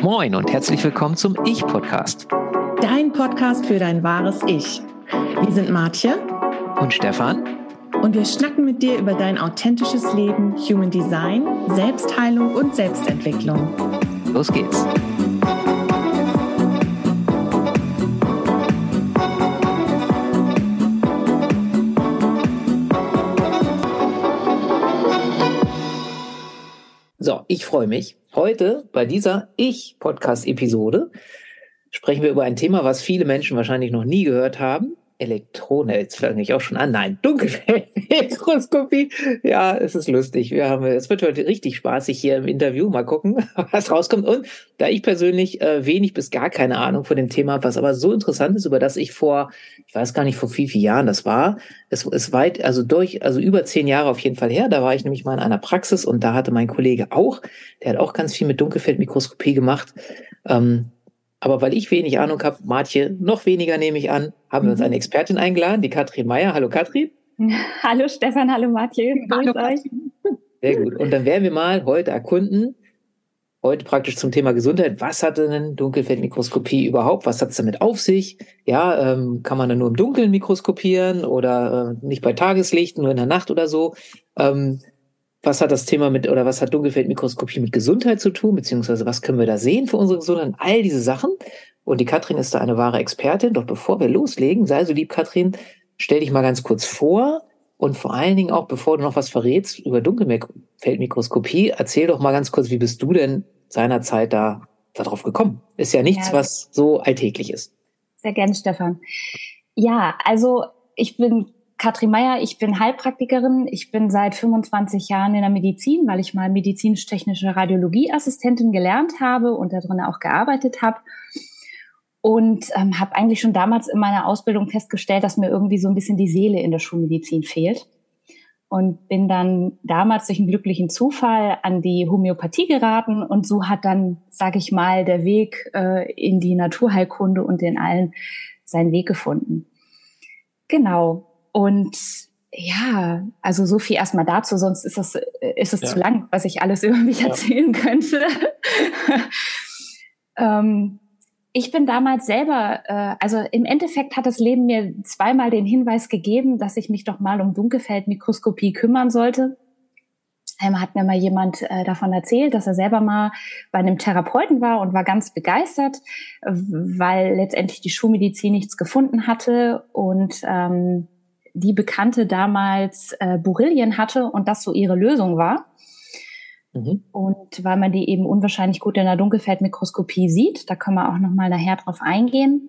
Moin und herzlich willkommen zum Ich-Podcast. Dein Podcast für dein wahres Ich. Wir sind Martje und Stefan und wir schnacken mit dir über dein authentisches Leben, Human Design, Selbstheilung und Selbstentwicklung. Los geht's. So, ich freue mich. Heute bei dieser Ich-Podcast-Episode sprechen wir über ein Thema, was viele Menschen wahrscheinlich noch nie gehört haben. Elektronen, jetzt fange ich auch schon an. Nein, Dunkelfeldmikroskopie. Ja, es ist lustig. Es wird heute richtig spaßig hier im Interview. Mal gucken, was rauskommt. Und da ich persönlich wenig bis gar keine Ahnung von dem Thema habe, was aber so interessant ist, über das ich ich weiß gar nicht, vor wie vielen Jahren das war. Es ist über 10 Jahre auf jeden Fall her. Da war ich nämlich mal in einer Praxis und da hatte mein Kollege der hat auch ganz viel mit Dunkelfeldmikroskopie gemacht. Aber weil ich wenig Ahnung habe, Martje noch weniger, nehme ich an, haben wir uns eine Expertin eingeladen, die Katrin Meyer. Hallo Katrin. Hallo Stefan, hallo Martje. Hallo euch. Sehr gut. Und dann werden wir mal heute erkunden, heute praktisch zum Thema Gesundheit. Was hat denn Dunkelfeldmikroskopie überhaupt? Was hat es damit auf sich? Ja, kann man dann nur im Dunkeln mikroskopieren oder nicht bei Tageslicht, nur in der Nacht oder so? Was hat das Thema was hat Dunkelfeldmikroskopie mit Gesundheit zu tun, beziehungsweise was können wir da sehen für unsere Gesundheit? All diese Sachen. Und die Katrin ist da eine wahre Expertin. Doch bevor wir loslegen, sei so lieb, Katrin, stell dich mal ganz kurz vor und vor allen Dingen auch, bevor du noch was verrätst über Dunkelfeldmikroskopie, erzähl doch mal ganz kurz, wie bist du denn seinerzeit darauf gekommen? Ist ja nichts, was so alltäglich ist. Sehr gerne, Stefan. Ja, also ich bin Katrin Meyer, ich bin Heilpraktikerin. Ich bin seit 25 Jahren in der Medizin, weil ich mal medizinisch-technische Radiologieassistentin gelernt habe und da drin auch gearbeitet habe. Und habe eigentlich schon damals in meiner Ausbildung festgestellt, dass mir irgendwie so ein bisschen die Seele in der Schulmedizin fehlt. Und bin dann damals durch einen glücklichen Zufall an die Homöopathie geraten. Und so hat dann, sage ich mal, der Weg in die Naturheilkunde und in allen seinen Weg gefunden. Genau. Und ja, also so viel erstmal dazu, sonst ist es zu lang, was ich alles über mich erzählen könnte. Ich bin damals selber, also im Endeffekt hat das Leben mir zweimal den Hinweis gegeben, dass ich mich doch mal um Dunkelfeldmikroskopie kümmern sollte. Hat mir mal jemand davon erzählt, dass er selber mal bei einem Therapeuten war und war ganz begeistert, weil letztendlich die Schulmedizin nichts gefunden hatte und die Bekannte damals Borrelien hatte und das so ihre Lösung war. Mhm. Und weil man die eben unwahrscheinlich gut in der Dunkelfeldmikroskopie sieht, da können wir auch nochmal nachher drauf eingehen.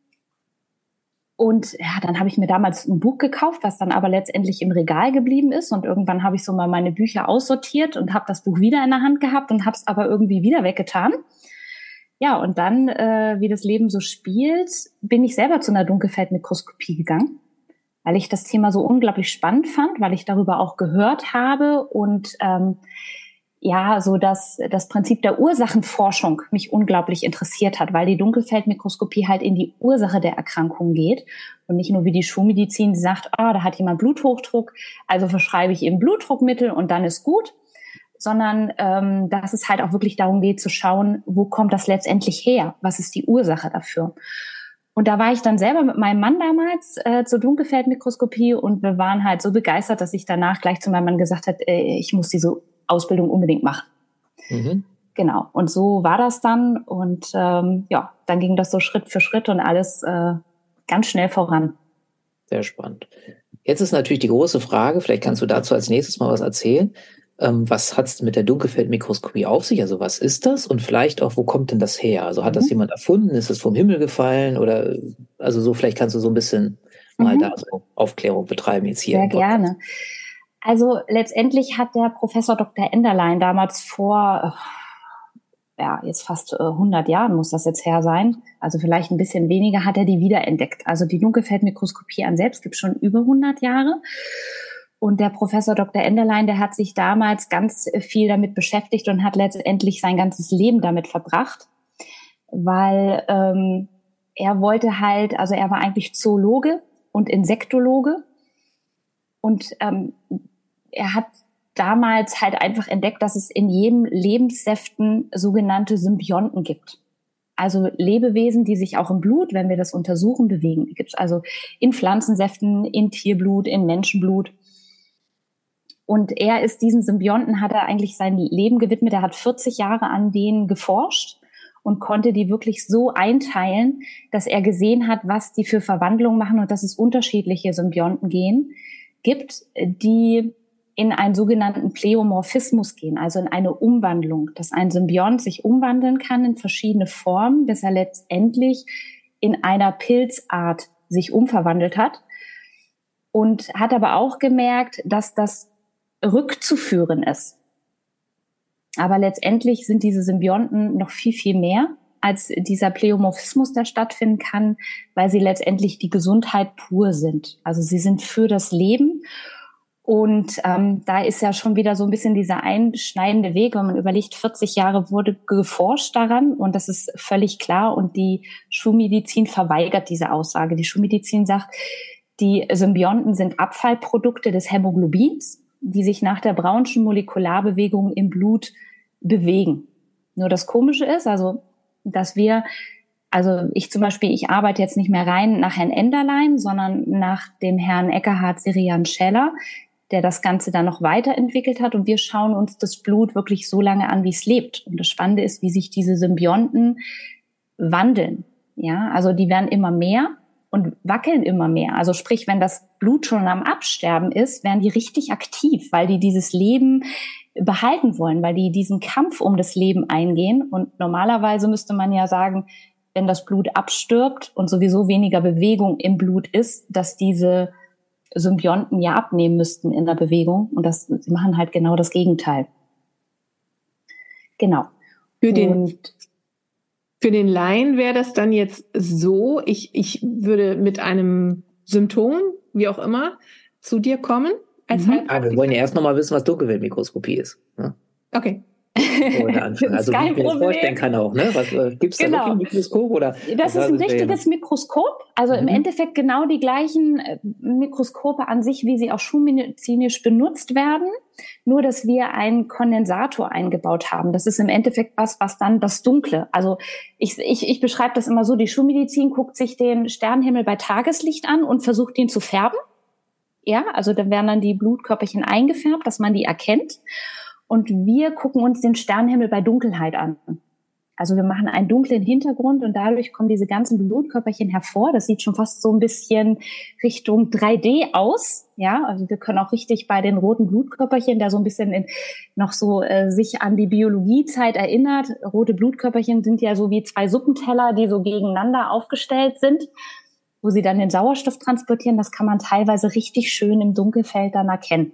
Und ja, dann habe ich mir damals ein Buch gekauft, was dann aber letztendlich im Regal geblieben ist. Und irgendwann habe ich so mal meine Bücher aussortiert und habe das Buch wieder in der Hand gehabt und habe es aber irgendwie wieder weggetan. Ja, und dann, wie das Leben so spielt, bin ich selber zu einer Dunkelfeldmikroskopie gegangen, weil ich das Thema so unglaublich spannend fand, weil ich darüber auch gehört habe und so das Prinzip der Ursachenforschung mich unglaublich interessiert hat, weil die Dunkelfeldmikroskopie halt in die Ursache der Erkrankung geht und nicht nur wie die Schulmedizin, die sagt, da hat jemand Bluthochdruck, also verschreibe ich ihm Blutdruckmittel und dann ist gut, sondern dass es halt auch wirklich darum geht zu schauen, wo kommt das letztendlich her, was ist die Ursache dafür. Und da war ich dann selber mit meinem Mann damals zur Dunkelfeldmikroskopie und wir waren halt so begeistert, dass ich danach gleich zu meinem Mann gesagt habe, ich muss diese Ausbildung unbedingt machen. Mhm. Genau. Und so war das dann. Und dann ging das so Schritt für Schritt und alles ganz schnell voran. Sehr spannend. Jetzt ist natürlich die große Frage, vielleicht kannst du dazu als nächstes mal was erzählen. Was hat es mit der Dunkelfeldmikroskopie auf sich? Also was ist das? Und vielleicht auch, wo kommt denn das her? Also hat das jemand erfunden? Ist es vom Himmel gefallen? Oder also so, vielleicht kannst du so ein bisschen mal da so Aufklärung betreiben jetzt hier. Sehr gerne. Also letztendlich hat der Professor Dr. Enderlein damals vor, jetzt fast 100 Jahren muss das jetzt her sein, also vielleicht ein bisschen weniger, hat er die wiederentdeckt. Also die Dunkelfeldmikroskopie an selbst gibt es schon über 100 Jahre. Und der Professor Dr. Enderlein, der hat sich damals ganz viel damit beschäftigt und hat letztendlich sein ganzes Leben damit verbracht, weil er wollte halt, also er war eigentlich Zoologe und Insektologe und er hat damals halt einfach entdeckt, dass es in jedem Lebenssäften sogenannte Symbionten gibt. Also Lebewesen, die sich auch im Blut, wenn wir das untersuchen, bewegen. Die gibt es also in Pflanzensäften, in Tierblut, in Menschenblut. Und er ist diesen Symbionten, hat er eigentlich sein Leben gewidmet. Er hat 40 Jahre an denen geforscht und konnte die wirklich so einteilen, dass er gesehen hat, was die für Verwandlungen machen und dass es unterschiedliche Symbionten gibt, die in einen sogenannten Pleomorphismus gehen, also in eine Umwandlung, dass ein Symbiont sich umwandeln kann in verschiedene Formen, bis er letztendlich in einer Pilzart sich umverwandelt hat. Und hat aber auch gemerkt, dass das rückzuführen ist. Aber letztendlich sind diese Symbionten noch viel, viel mehr als dieser Pleomorphismus, der stattfinden kann, weil sie letztendlich die Gesundheit pur sind. Also sie sind für das Leben. Und da ist ja schon wieder so ein bisschen dieser einschneidende Weg, wenn man überlegt, 40 Jahre wurde geforscht daran und das ist völlig klar. Und die Schulmedizin verweigert diese Aussage. Die Schulmedizin sagt, die Symbionten sind Abfallprodukte des Hämoglobins, die sich nach der Brownschen Molekularbewegung im Blut bewegen. Nur das Komische ist, also ich zum Beispiel, ich arbeite jetzt nicht mehr rein nach Herrn Enderlein, sondern nach dem Herrn Eckhard Sirian Scheller, der das Ganze dann noch weiterentwickelt hat. Und wir schauen uns das Blut wirklich so lange an, wie es lebt. Und das Spannende ist, wie sich diese Symbionten wandeln. Ja, also die werden immer mehr und wackeln immer mehr. Also sprich, wenn das Blut schon am Absterben ist, werden die richtig aktiv, weil die dieses Leben behalten wollen, weil die diesen Kampf um das Leben eingehen. Und normalerweise müsste man ja sagen, wenn das Blut abstirbt und sowieso weniger Bewegung im Blut ist, dass diese Symbionten ja abnehmen müssten in der Bewegung. Und sie machen halt genau das Gegenteil. Genau. Für den Laien wäre das dann jetzt so, ich würde mit einem Symptom, wie auch immer, zu dir kommen. Wir wollen ja erst nochmal wissen, was Dunkelfeldmikroskopie ist. Ne? Okay. Also wie ich mir das vorstellen kann auch, ne? Was gibt's da wirklich ein Mikroskop oder? Das ist ein richtiges Mikroskop. Also im Endeffekt genau die gleichen Mikroskope an sich, wie sie auch schulmedizinisch benutzt werden. Nur, dass wir einen Kondensator eingebaut haben. Das ist im Endeffekt was dann das Dunkle. Also ich beschreibe das immer so, die Schulmedizin guckt sich den Sternenhimmel bei Tageslicht an und versucht, ihn zu färben. Ja, also dann werden dann die Blutkörperchen eingefärbt, dass man die erkennt. Und wir gucken uns den Sternenhimmel bei Dunkelheit an. Also wir machen einen dunklen Hintergrund und dadurch kommen diese ganzen Blutkörperchen hervor. Das sieht schon fast so ein bisschen Richtung 3D aus. Ja, also wir können auch richtig bei den roten Blutkörperchen, der so ein bisschen noch so sich an die Biologiezeit erinnert. Rote Blutkörperchen sind ja so wie zwei Suppenteller, die so gegeneinander aufgestellt sind, wo sie dann den Sauerstoff transportieren. Das kann man teilweise richtig schön im Dunkelfeld dann erkennen.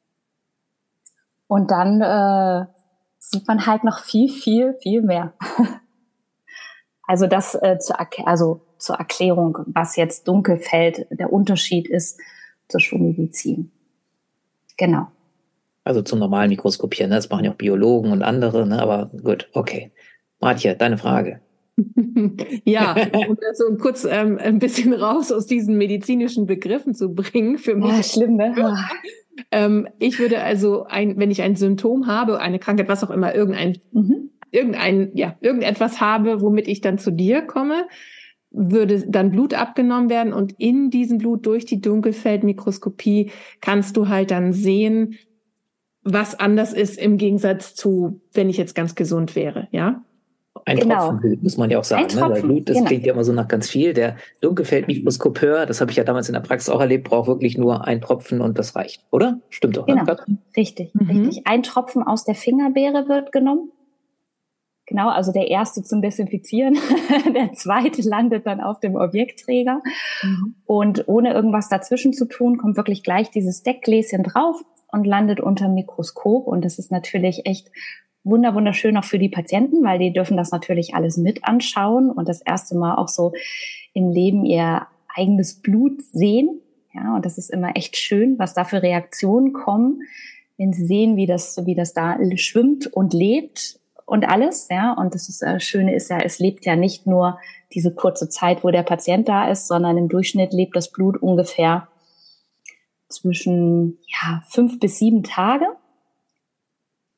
Und dann sieht man halt noch viel, viel, viel mehr. Also das zur Erklärung, was jetzt Dunkelfeld der Unterschied ist zur Schulmedizin. Genau. Also zum normalen Mikroskopieren, ne? Das machen ja auch Biologen und andere, ne? Aber gut, okay. Martje, deine Frage. Ja, um das so kurz ein bisschen raus aus diesen medizinischen Begriffen zu bringen, für mich. Ja, schlimm, ne? Ich würde also, wenn ich ein Symptom habe, eine Krankheit, was auch immer, irgendetwas habe, womit ich dann zu dir komme, würde dann Blut abgenommen werden und in diesem Blut durch die Dunkelfeldmikroskopie kannst du halt dann sehen, was anders ist im Gegensatz zu, wenn ich jetzt ganz gesund wäre, ja? Ein Tropfenbild, muss man ja auch sagen. Ne? Weil Blut, das klingt ja immer so nach ganz viel. Der Dunkelfeldmikroskopeur, das habe ich ja damals in der Praxis auch erlebt, braucht wirklich nur ein Tropfen und das reicht, oder? Stimmt doch, genau. Ne? Richtig. Ein Tropfen aus der Fingerbeere wird genommen. Genau, also der erste zum Desinfizieren, der zweite landet dann auf dem Objektträger. Und ohne irgendwas dazwischen zu tun, kommt wirklich gleich dieses Deckgläschen drauf und landet unter dem Mikroskop. Und das ist natürlich echt wunderschön auch für die Patienten, weil die dürfen das natürlich alles mit anschauen und das erste Mal auch so im Leben ihr eigenes Blut sehen. Ja, und das ist immer echt schön, was da für Reaktionen kommen, wenn sie sehen, wie das da schwimmt und lebt und alles. Ja, und das Schöne ist ja, es lebt ja nicht nur diese kurze Zeit, wo der Patient da ist, sondern im Durchschnitt lebt das Blut ungefähr zwischen 5 bis 7 Tage.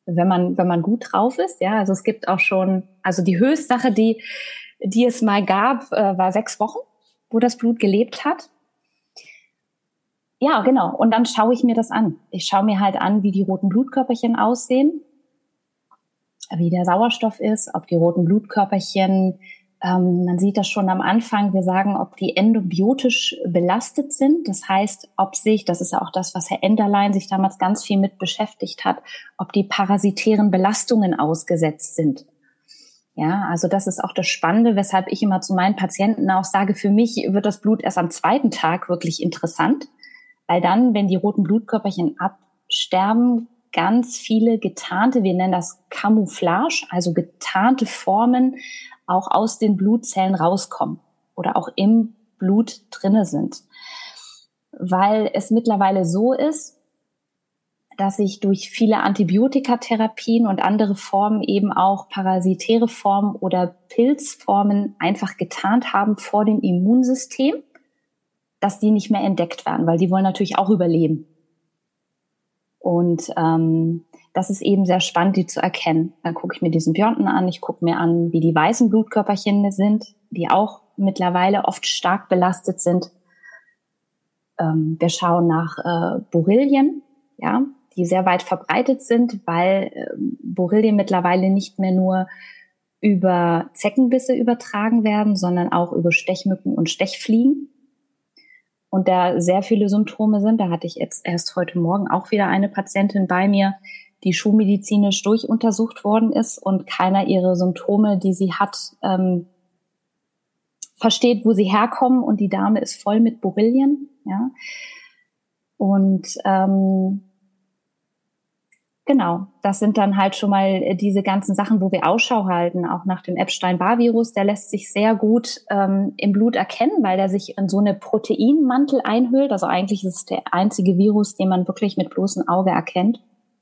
wenn man gut drauf ist. Ja, also es gibt auch schon, also die Höchstsache, die es mal gab, war 6 Wochen, wo das Blut gelebt hat. Ja, genau. Und dann schaue ich mir das an. Ich schaue mir halt an, wie die roten Blutkörperchen aussehen, wie der Sauerstoff ist, ob die roten Blutkörperchen, man sieht das schon am Anfang, wir sagen, ob die endobiotisch belastet sind. Das heißt, das ist ja auch das, was Herr Enderlein sich damals ganz viel mit beschäftigt hat, ob die parasitären Belastungen ausgesetzt sind. Ja, also das ist auch das Spannende, weshalb ich immer zu meinen Patienten auch sage, für mich wird das Blut erst am 2. Tag wirklich interessant, weil dann, wenn die roten Blutkörperchen absterben, ganz viele getarnte, wir nennen das Camouflage, also getarnte Formen auch aus den Blutzellen rauskommen oder auch im Blut drinne sind. Weil es mittlerweile so ist, dass sich durch viele Antibiotikatherapien und andere Formen eben auch parasitäre Formen oder Pilzformen einfach getarnt haben vor dem Immunsystem, dass die nicht mehr entdeckt werden, weil die wollen natürlich auch überleben. Und das ist eben sehr spannend, die zu erkennen. Dann gucke ich mir diesen Symbionten an, ich gucke mir an, wie die weißen Blutkörperchen sind, die auch mittlerweile oft stark belastet sind. Wir schauen nach Borrelien, ja, die sehr weit verbreitet sind, weil Borrelien mittlerweile nicht mehr nur über Zeckenbisse übertragen werden, sondern auch über Stechmücken und Stechfliegen. Und da sehr viele Symptome sind, da hatte ich jetzt erst heute Morgen auch wieder eine Patientin bei mir, die schulmedizinisch durchuntersucht worden ist und keiner ihre Symptome, die sie hat, versteht, wo sie herkommen, und die Dame ist voll mit Borrelien, ja. Und genau, das sind dann halt schon mal diese ganzen Sachen, wo wir Ausschau halten, auch nach dem Epstein-Barr-Virus. Der lässt sich sehr gut im Blut erkennen, weil der sich in so eine Proteinmantel einhüllt. Also eigentlich ist es der einzige Virus, den man wirklich mit bloßem Auge erkennt.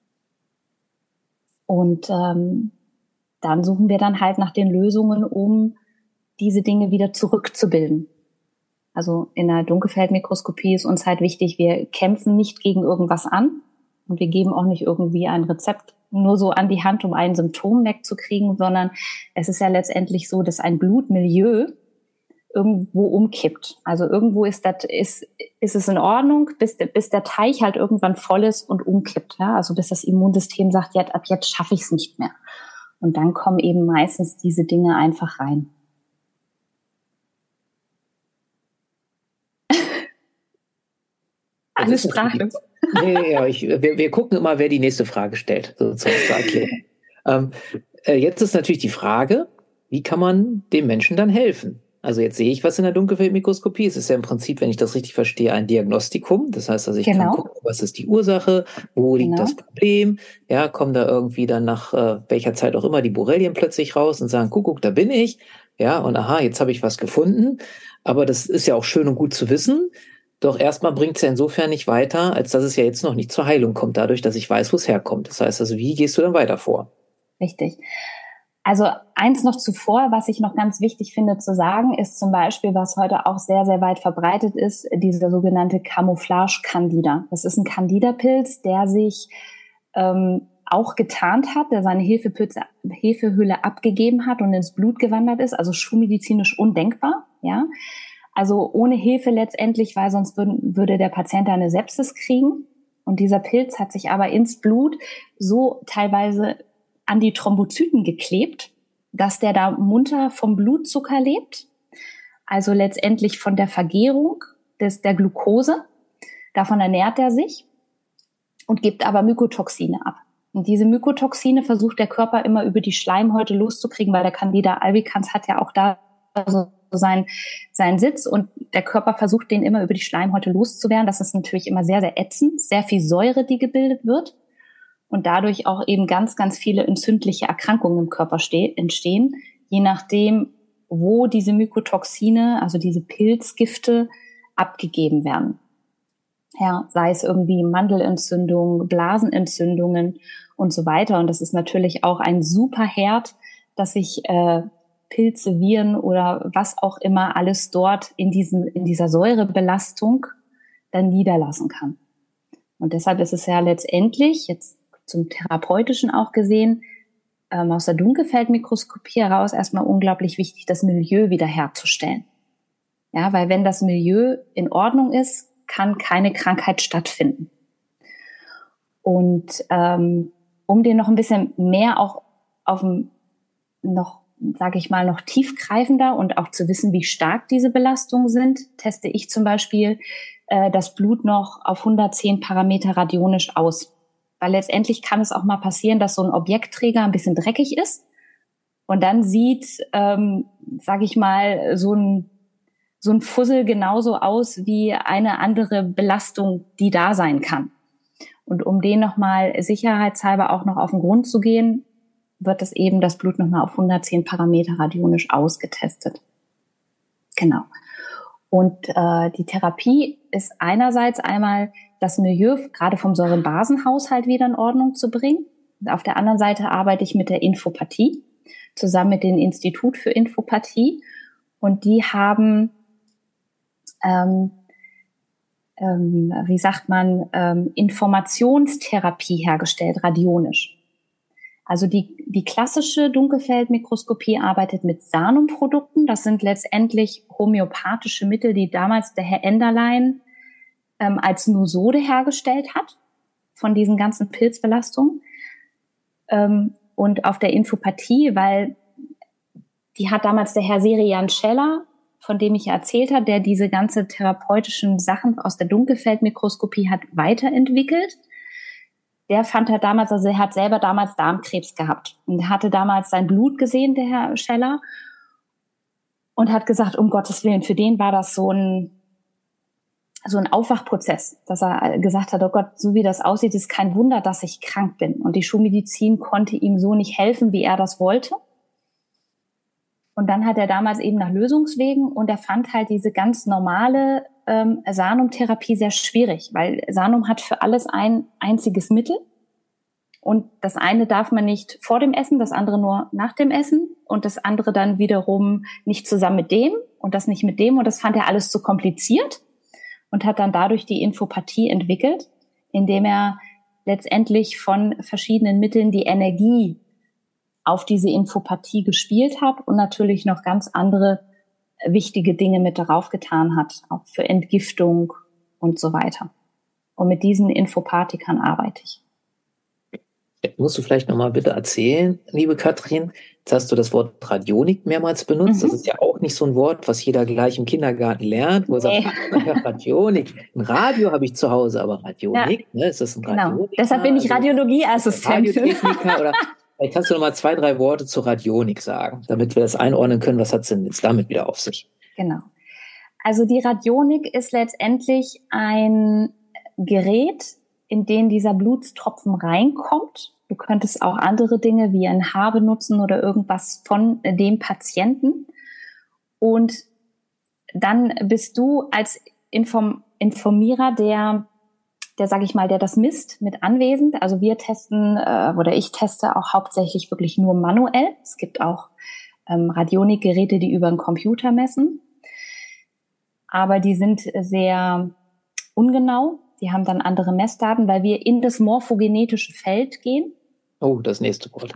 Und dann suchen wir dann halt nach den Lösungen, um diese Dinge wieder zurückzubilden. Also in der Dunkelfeldmikroskopie ist uns halt wichtig, wir kämpfen nicht gegen irgendwas an. Und wir geben auch nicht irgendwie ein Rezept nur so an die Hand, um ein Symptom wegzukriegen, sondern es ist ja letztendlich so, dass ein Blutmilieu irgendwo umkippt. Also irgendwo ist es in Ordnung, bis der Teich halt irgendwann voll ist und umkippt. Ja? Also bis das Immunsystem sagt, ja, ab jetzt schaffe ich es nicht mehr. Und dann kommen eben meistens diese Dinge einfach rein. Alles sprachlos. Ja, wir gucken immer, wer die nächste Frage stellt, sozusagen zur Erklärung. Jetzt ist natürlich die Frage, wie kann man dem Menschen dann helfen? Also jetzt sehe ich was in der Dunkelfeldmikroskopie. Es ist ja im Prinzip, wenn ich das richtig verstehe, ein Diagnostikum. Das heißt, also ich kann gucken, was ist die Ursache, wo liegt das Problem. Ja, kommen da irgendwie dann nach welcher Zeit auch immer die Borrelien plötzlich raus und sagen, guck, da bin ich. Ja, und aha, jetzt habe ich was gefunden. Aber das ist ja auch schön und gut zu wissen. Doch erstmal bringt es ja insofern nicht weiter, als dass es ja jetzt noch nicht zur Heilung kommt, dadurch, dass ich weiß, wo es herkommt. Das heißt also, wie gehst du dann weiter vor? Richtig. Also eins noch zuvor, was ich noch ganz wichtig finde zu sagen, ist zum Beispiel, was heute auch sehr, sehr weit verbreitet ist, dieser sogenannte Camouflage-Candida. Das ist ein Candida-Pilz, der sich auch getarnt hat, der seine Hefehülle abgegeben hat und ins Blut gewandert ist, also schulmedizinisch undenkbar, ja. Also ohne Hefe letztendlich, weil sonst würde der Patient eine Sepsis kriegen. Und dieser Pilz hat sich aber ins Blut so teilweise an die Thrombozyten geklebt, dass der da munter vom Blutzucker lebt. Also letztendlich von der Vergärung der Glucose. Davon ernährt er sich und gibt aber Mykotoxine ab. Und diese Mykotoxine versucht der Körper immer über die Schleimhäute loszukriegen, weil der Candida albicans hat ja auch da seinen Sitz und der Körper versucht, den immer über die Schleimhäute loszuwerden. Das ist natürlich immer sehr, sehr ätzend, sehr viel Säure, die gebildet wird und dadurch auch eben ganz, ganz viele entzündliche Erkrankungen im Körper entstehen, je nachdem, wo diese Mykotoxine, also diese Pilzgifte, abgegeben werden. Ja, sei es irgendwie Mandelentzündungen, Blasenentzündungen und so weiter. Und das ist natürlich auch ein super Herd, dass sich Pilze, Viren oder was auch immer alles dort in dieser Säurebelastung dann niederlassen kann. Und deshalb ist es ja letztendlich, jetzt zum Therapeutischen auch gesehen, aus der Dunkelfeldmikroskopie heraus erstmal unglaublich wichtig, das Milieu wiederherzustellen. Ja, weil wenn das Milieu in Ordnung ist, kann keine Krankheit stattfinden. Und um den noch ein bisschen mehr auch auf dem noch tiefgreifender und auch zu wissen, wie stark diese Belastungen sind, teste ich zum Beispiel das Blut noch auf 110 Parameter radionisch aus. Weil letztendlich kann es auch mal passieren, dass so ein Objektträger ein bisschen dreckig ist und dann sieht, so ein Fussel genauso aus wie eine andere Belastung, die da sein kann. Und um den nochmal sicherheitshalber auch noch auf den Grund zu gehen, wird das Blut nochmal auf 110 Parameter radionisch ausgetestet. Genau. Und die Therapie ist einerseits einmal das Milieu gerade vom Säurenbasenhaushalt wieder in Ordnung zu bringen. Und auf der anderen Seite arbeite ich mit der Infopathie zusammen mit dem Institut für Infopathie. Und die haben, Informationstherapie hergestellt, radionisch. Also die klassische Dunkelfeldmikroskopie arbeitet mit Sanum-Produkten. Das sind letztendlich homöopathische Mittel, die damals der Herr Enderlein als Nosode hergestellt hat von diesen ganzen Pilzbelastungen. Und auf der Infopathie, weil die hat damals der Herr Serian Scheller, von dem ich erzählt habe, der diese ganze therapeutischen Sachen aus der Dunkelfeldmikroskopie hat weiterentwickelt. Der fand er damals, also er hat selber damals Darmkrebs gehabt. Und er hatte damals sein Blut gesehen, der Herr Scheller, und hat gesagt, um Gottes Willen, für den war das so ein Aufwachprozess, dass er gesagt hat, oh Gott, so wie das aussieht, ist kein Wunder, dass ich krank bin. Und die Schulmedizin konnte ihm so nicht helfen, wie er das wollte. Und dann hat er damals eben nach Lösungswegen und er fand halt diese ganz normale Sanum-Therapie sehr schwierig, weil Sanum hat für alles ein einziges Mittel und das eine darf man nicht vor dem Essen, das andere nur nach dem Essen und das andere dann wiederum nicht zusammen mit dem und das nicht mit dem und das fand er alles zu kompliziert und hat dann dadurch die Infopathie entwickelt, indem er letztendlich von verschiedenen Mitteln die Energie auf diese Infopathie gespielt hat und natürlich noch ganz andere wichtige Dinge mit darauf getan hat, auch für Entgiftung und so weiter. Und mit diesen Infopathikern arbeite ich. Jetzt musst du vielleicht nochmal bitte erzählen, liebe Katrin, jetzt hast du das Wort Radionik mehrmals benutzt. Das ist ja auch nicht so ein Wort, was jeder gleich im Kindergarten lernt, wo er sagt, Radionik. Ein Radio habe ich zu Hause, aber Radionik, ne? Ist das ein Radionik? Genau, deshalb bin ich Radiologieassistentin. Radiotechniker oder vielleicht kannst du noch mal 2, 3 Worte zur Radionik sagen, damit wir das einordnen können. Was hat es denn jetzt damit wieder auf sich? Genau. Also die Radionik ist letztendlich ein Gerät, in den dieser Blutstropfen reinkommt. Du könntest auch andere Dinge wie ein Haar benutzen oder irgendwas von dem Patienten. Und dann bist du als Informierer, der das misst, mit anwesend. Also wir testen oder ich teste auch hauptsächlich wirklich nur manuell. Es gibt auch Radionikgeräte, die über einen Computer messen. Aber die sind sehr ungenau. Die haben dann andere Messdaten, weil wir in das morphogenetische Feld gehen. Oh, das nächste Wort.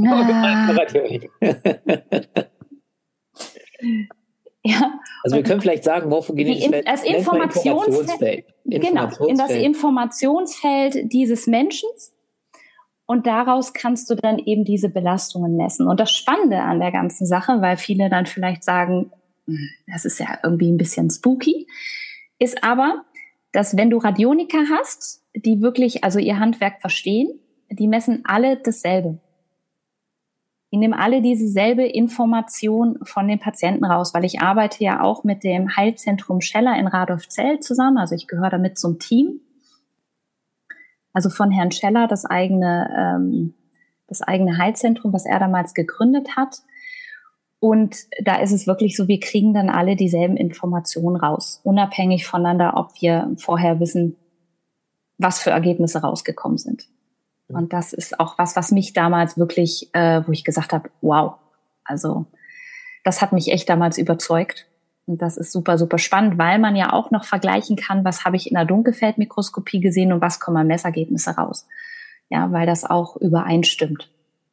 Ja. Also wir können vielleicht sagen, morphogenetisches Feld. Das Informationsfeld. Genau, in das Informationsfeld dieses Menschen. Und daraus kannst du dann eben diese Belastungen messen. Und das Spannende an der ganzen Sache, weil viele dann vielleicht sagen, das ist ja irgendwie ein bisschen spooky, ist aber, dass wenn du Radioniker hast, die wirklich also ihr Handwerk verstehen, die messen alle dasselbe. Die nehmen alle dieselbe Information von den Patienten raus, weil ich arbeite ja auch mit dem Heilzentrum Scheller in Radolfzell zusammen, also ich gehöre damit zum Team. Also von Herrn Scheller das eigene Heilzentrum, was er damals gegründet hat. Und da ist es wirklich so, wir kriegen dann alle dieselben Informationen raus, unabhängig voneinander, ob wir vorher wissen, was für Ergebnisse rausgekommen sind. Und das ist auch was mich damals wirklich, wo ich gesagt habe, wow, also das hat mich echt damals überzeugt. Und das ist super, super spannend, weil man ja auch noch vergleichen kann, was habe ich in der Dunkelfeldmikroskopie gesehen und was kommen an Messergebnisse raus. ja, weil das auch übereinstimmt.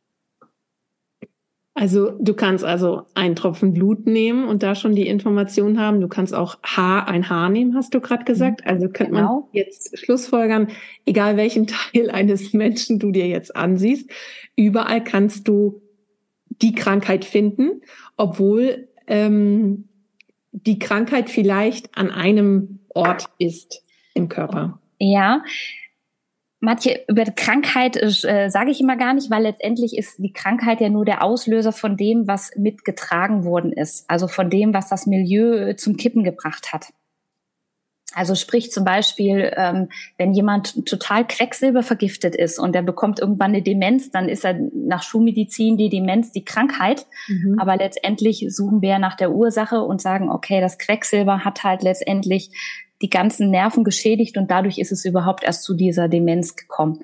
Also du kannst also einen Tropfen Blut nehmen und da schon die Information haben. Du kannst auch ein Haar nehmen, hast du gerade gesagt. Also könnte man jetzt schlussfolgern, egal welchen Teil eines Menschen du dir jetzt ansiehst, überall kannst du die Krankheit finden, obwohl die Krankheit vielleicht an einem Ort ist im Körper. Ja, manche über Krankheit sage ich immer gar nicht, weil letztendlich ist die Krankheit ja nur der Auslöser von dem, was mitgetragen worden ist. Also von dem, was das Milieu zum Kippen gebracht hat. Also sprich zum Beispiel, wenn jemand total quecksilbervergiftet ist und der bekommt irgendwann eine Demenz, dann ist er nach Schulmedizin die Demenz die Krankheit. Mhm. Aber letztendlich suchen wir nach der Ursache und sagen, okay, das Quecksilber hat halt letztendlich die ganzen Nerven geschädigt und dadurch ist es überhaupt erst zu dieser Demenz gekommen.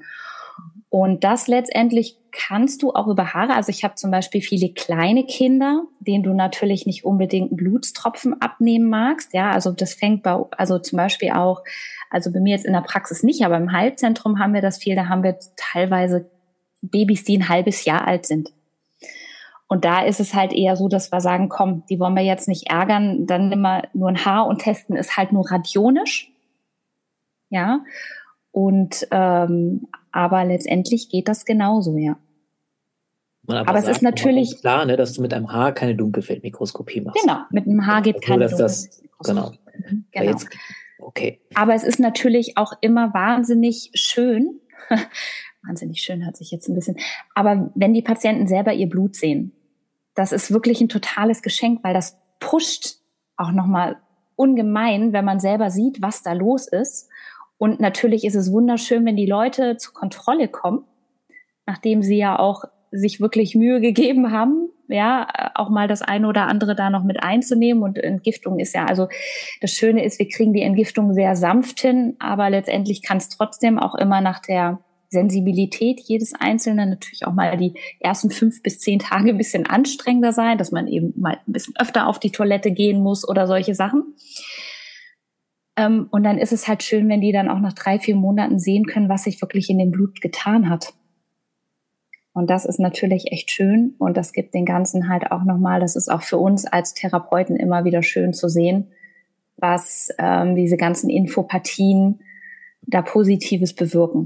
Und das letztendlich kannst du auch über Haare. Also ich habe zum Beispiel viele kleine Kinder, denen du natürlich nicht unbedingt einen Blutstropfen abnehmen magst. Ja, also das fängt also zum Beispiel auch, also bei mir jetzt in der Praxis nicht, aber im Heilzentrum haben wir das viel. Da haben wir teilweise Babys, die ein halbes Jahr alt sind. Und da ist es halt eher so, dass wir sagen, komm, die wollen wir jetzt nicht ärgern, dann nimm mal nur ein Haar und testen es halt nur radionisch. Ja, und aber letztendlich geht das genauso, ja. Aber es ist natürlich klar, ne, dass du mit einem Haar keine Dunkelfeldmikroskopie machst. Genau, mit einem Haar geht keine Dunkelfeldmikroskopie. Genau. Genau. Jetzt, okay. Aber es ist natürlich auch immer wahnsinnig schön. Wahnsinnig schön hört sich jetzt ein bisschen. Aber wenn die Patienten selber ihr Blut sehen, das ist wirklich ein totales Geschenk, weil das pusht auch nochmal ungemein, wenn man selber sieht, was da los ist. Und natürlich ist es wunderschön, wenn die Leute zur Kontrolle kommen, nachdem sie ja auch sich wirklich Mühe gegeben haben, ja, auch mal das eine oder andere da noch mit einzunehmen. Und Entgiftung ist ja, also das Schöne ist, wir kriegen die Entgiftung sehr sanft hin, aber letztendlich kann es trotzdem auch immer nach der Sensibilität jedes Einzelnen natürlich auch mal die ersten 5 bis 10 Tage ein bisschen anstrengender sein, dass man eben mal ein bisschen öfter auf die Toilette gehen muss oder solche Sachen. Und dann ist es halt schön, wenn die dann auch nach 3-4 Monaten sehen können, was sich wirklich in dem Blut getan hat. Und das ist natürlich echt schön und das gibt den Ganzen halt auch nochmal, das ist auch für uns als Therapeuten immer wieder schön zu sehen, was diese ganzen Infopathien da Positives bewirken.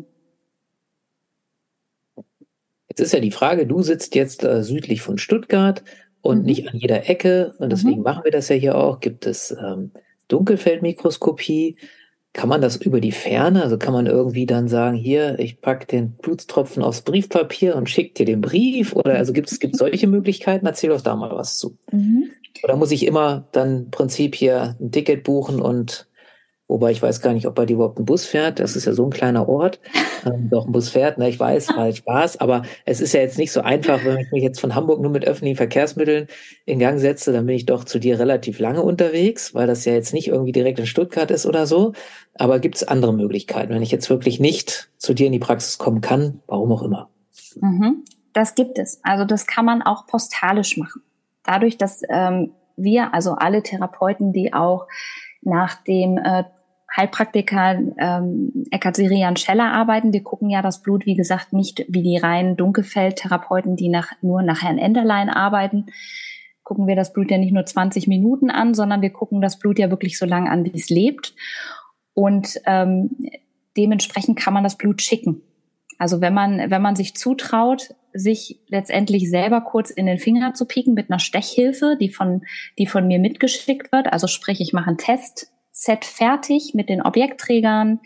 Jetzt ist ja die Frage, du sitzt jetzt südlich von Stuttgart und nicht an jeder Ecke und deswegen machen wir das ja hier auch, gibt es Dunkelfeldmikroskopie. Kann man das über die Ferne, also kann man irgendwie dann sagen, hier, ich packe den Blutstropfen aufs Briefpapier und schicke dir den Brief? Oder also gibt es solche Möglichkeiten? Erzähl doch da mal was zu. Oder muss ich immer dann im Prinzip hier ein Ticket buchen und wobei ich weiß gar nicht, ob bei dir überhaupt ein Bus fährt. Das ist ja so ein kleiner Ort. Doch ein Bus fährt, ne, ich weiß, war halt Spaß. Aber es ist ja jetzt nicht so einfach, wenn ich mich jetzt von Hamburg nur mit öffentlichen Verkehrsmitteln in Gang setze, dann bin ich doch zu dir relativ lange unterwegs, weil das ja jetzt nicht irgendwie direkt in Stuttgart ist oder so. Aber gibt es andere Möglichkeiten, wenn ich jetzt wirklich nicht zu dir in die Praxis kommen kann, warum auch immer? Das gibt es. Also das kann man auch postalisch machen. Dadurch, dass wir, also alle Therapeuten, die auch nach dem Heilpraktiker Eckhard Scheller arbeiten. Wir gucken ja das Blut, wie gesagt, nicht wie die reinen Dunkelfeldtherapeuten, die nur nach Herrn Enderlein arbeiten. Gucken wir das Blut ja nicht nur 20 Minuten an, sondern wir gucken das Blut ja wirklich so lange an, wie es lebt. Und dementsprechend kann man das Blut schicken. Also wenn man sich zutraut, sich letztendlich selber kurz in den Finger zu pieken mit einer Stechhilfe, die von mir mitgeschickt wird. Also sprich, ich mache einen Testset fertig mit den Objektträgern,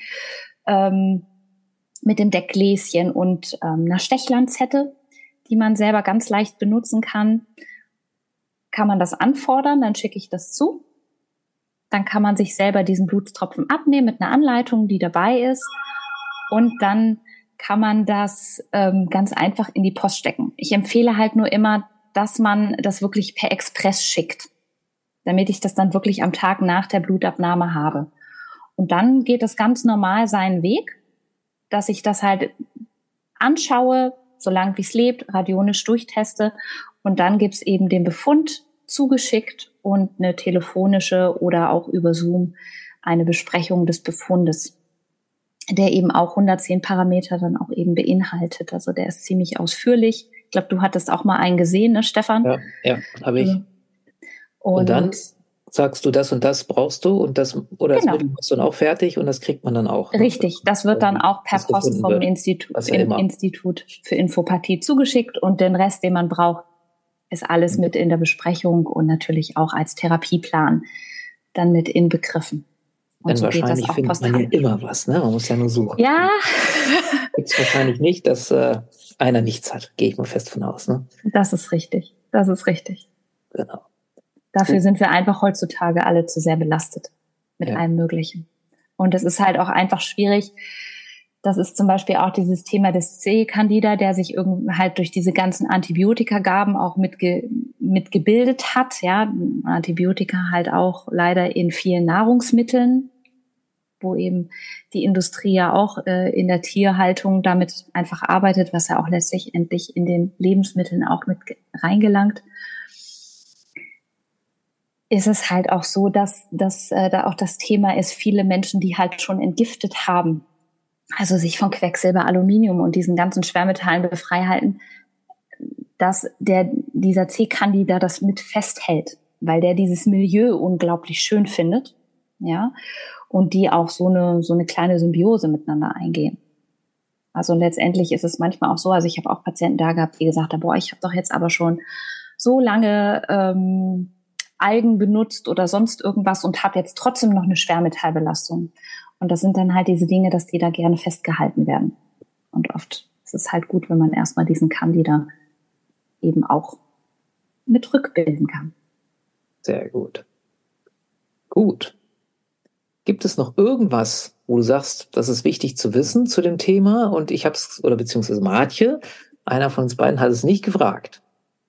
mit dem Deckgläschen und einer Stechlanzette, die man selber ganz leicht benutzen kann. Kann man das anfordern, dann schicke ich das zu. Dann kann man sich selber diesen Blutstropfen abnehmen mit einer Anleitung, die dabei ist. Und dann kann man das ganz einfach in die Post stecken. Ich empfehle halt nur immer, dass man das wirklich per Express schickt, damit ich das dann wirklich am Tag nach der Blutabnahme habe. Und dann geht es ganz normal seinen Weg, dass ich das halt anschaue, solange wie es lebt, radionisch durchteste und dann gibt's eben den Befund zugeschickt und eine telefonische oder auch über Zoom eine Besprechung des Befundes. der eben auch 110 Parameter dann auch eben beinhaltet. Also der ist ziemlich ausführlich. Ich glaube, du hattest auch mal einen gesehen, ne, Stefan? Ja, habe ich. Und dann sagst du, das und das brauchst du und das, oder das Mittel machst du dann auch fertig und das kriegt man dann auch. Richtig, das wird dann auch per Post vom Institut für Infopathie zugeschickt und den Rest, den man braucht, ist alles mit in der Besprechung und natürlich auch als Therapieplan dann mit inbegriffen. Und so wahrscheinlich geht das auch findet man ja immer was, ne? Man muss ja nur suchen. Ja. Gibt es wahrscheinlich nicht, dass einer nichts hat, gehe ich mal fest von aus, ne? Das ist richtig. Genau. Dafür sind wir einfach heutzutage alle zu sehr belastet mit allem Möglichen. Und es ist halt auch einfach schwierig. Das ist zum Beispiel auch dieses Thema des C-Candida, der sich halt durch diese ganzen Antibiotikagaben auch mitgebildet hat. Ja, Antibiotika halt auch leider in vielen Nahrungsmitteln, wo eben die Industrie ja auch in der Tierhaltung damit einfach arbeitet, was ja auch letztlich endlich in den Lebensmitteln auch mit reingelangt. Ist es halt auch so, dass da auch das Thema ist, viele Menschen, die halt schon entgiftet haben, also sich von Quecksilber, Aluminium und diesen ganzen Schwermetallen befrei halten, dass dieser C-Candida das mit festhält, weil der dieses Milieu unglaublich schön findet, ja, und die auch so eine kleine Symbiose miteinander eingehen. Also letztendlich ist es manchmal auch so, also ich habe auch Patienten da gehabt, die gesagt haben, ich habe doch jetzt aber schon so lange Algen benutzt oder sonst irgendwas und habe jetzt trotzdem noch eine Schwermetallbelastung. Und das sind dann halt diese Dinge, dass die da gerne festgehalten werden. Und oft ist es halt gut, wenn man erstmal diesen Candida eben auch mit rückbilden kann. Sehr gut. Gut. Gibt es noch irgendwas, wo du sagst, das ist wichtig zu wissen zu dem Thema? Und ich habe es, oder beziehungsweise Martje, einer von uns beiden hat es nicht gefragt.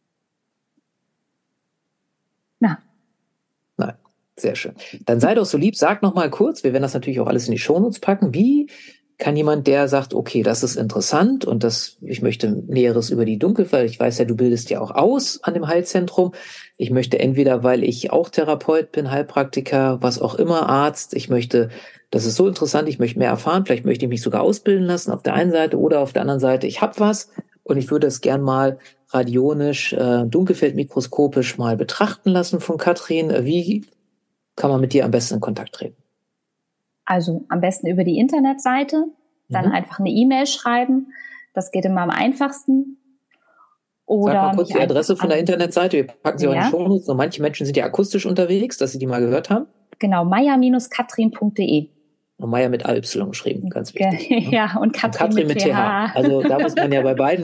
Nein, sehr schön. Dann sei doch so lieb, sag noch mal kurz, wir werden das natürlich auch alles in die Shownotes packen, wie kann jemand, der sagt, okay, das ist interessant und ich möchte Näheres über die Dunkelfeld, ich weiß ja, du bildest ja auch aus an dem Heilzentrum, ich möchte entweder, weil ich auch Therapeut bin, Heilpraktiker, was auch immer, Arzt, das ist so interessant, ich möchte mehr erfahren, vielleicht möchte ich mich sogar ausbilden lassen auf der einen Seite oder auf der anderen Seite, ich habe was und ich würde es gern mal radionisch, dunkelfeldmikroskopisch mal betrachten lassen von Katrin. Wie kann man mit dir am besten in Kontakt treten? Also am besten über die Internetseite, dann einfach eine E-Mail schreiben. Das geht immer am einfachsten. Oder sag mal kurz die Adresse von der Internetseite. Wir packen sie auch in die Shownotes. Und manche Menschen sind ja akustisch unterwegs, dass sie die mal gehört haben. Genau, maya-katrin.de. Und Maya mit AY geschrieben, ganz wichtig. Ja, und Katrin mit TH. Also da muss man ja bei beiden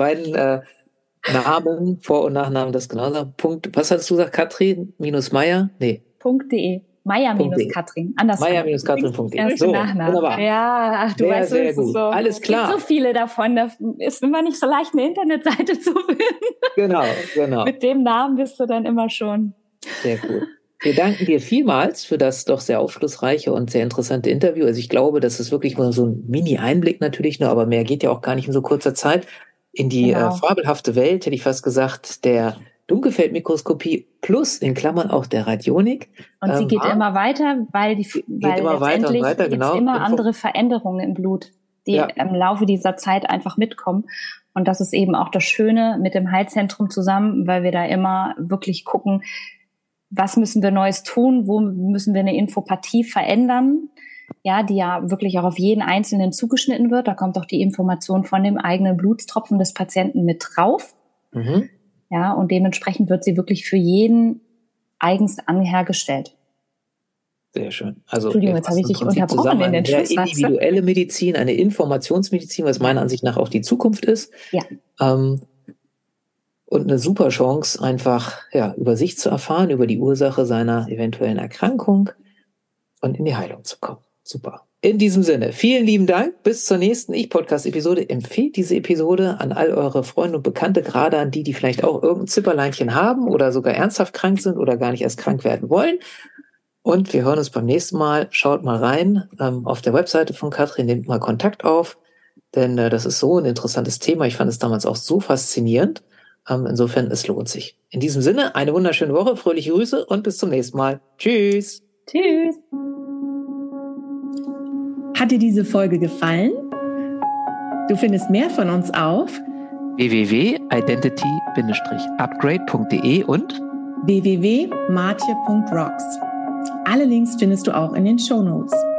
Namen, Vor- und Nachnamen das genau sagen. Was hattest du gesagt? Katrin-Maya? Nee. .de. Maya-Katrin. Anders. Maya-Katrin.de. So, wunderbar. Ja, du weißt, sehr gut. So. Alles klar. Es gibt so viele davon. Da ist immer nicht so leicht, eine Internetseite zu finden. Genau. Mit dem Namen bist du dann immer schon. Sehr gut. Wir danken dir vielmals für das doch sehr aufschlussreiche und sehr interessante Interview. Also ich glaube, das ist wirklich nur so ein Mini-Einblick natürlich nur, aber mehr geht ja auch gar nicht in so kurzer Zeit in die fabelhafte Welt, hätte ich fast gesagt, der Dunkelfeldmikroskopie plus in Klammern auch der Radionik. Und sie geht immer weiter, weil letztendlich gibt es immer andere Veränderungen im Blut, die im Laufe dieser Zeit einfach mitkommen. Und das ist eben auch das Schöne mit dem Heilzentrum zusammen, weil wir da immer wirklich gucken, was müssen wir Neues tun, wo müssen wir eine Infopathie verändern, ja, die ja wirklich auch auf jeden Einzelnen zugeschnitten wird. Da kommt auch die Information von dem eigenen Blutstropfen des Patienten mit drauf. Mhm. Ja, und dementsprechend wird sie wirklich für jeden eigens hergestellt. Sehr schön. Also Entschuldigung, jetzt habe ich dich unterbrochen in den Schluss. Eine individuelle Medizin, eine Informationsmedizin, was meiner Ansicht nach auch die Zukunft ist. Ja. Und eine super Chance, einfach über sich zu erfahren, über die Ursache seiner eventuellen Erkrankung und in die Heilung zu kommen. Super. In diesem Sinne, vielen lieben Dank. Bis zur nächsten Ich-Podcast-Episode. Empfehlt diese Episode an all eure Freunde und Bekannte, gerade an die vielleicht auch irgendein Zipperleinchen haben oder sogar ernsthaft krank sind oder gar nicht erst krank werden wollen. Und wir hören uns beim nächsten Mal. Schaut mal rein auf der Webseite von Katrin, nehmt mal Kontakt auf, denn das ist so ein interessantes Thema. Ich fand es damals auch so faszinierend. Insofern, es lohnt sich. In diesem Sinne, eine wunderschöne Woche, fröhliche Grüße und bis zum nächsten Mal. Tschüss. Tschüss. Hat dir diese Folge gefallen? Du findest mehr von uns auf www.identity-upgrade.de und www.martje.rocks. Alle Links findest du auch in den Shownotes.